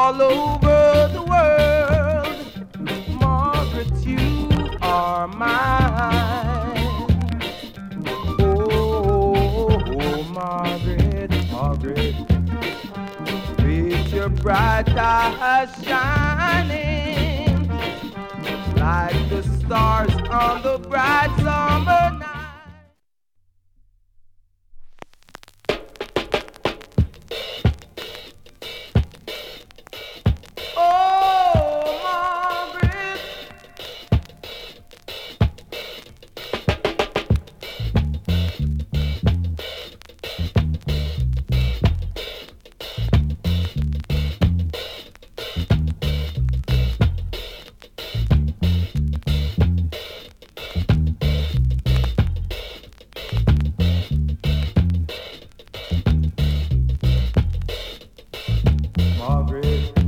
all over the world. Margaret, you are mine. Oh, Margaret, Margaret, with your bright eyes shining like the stars on the bright summer night. Oh, Margaret, Margaret.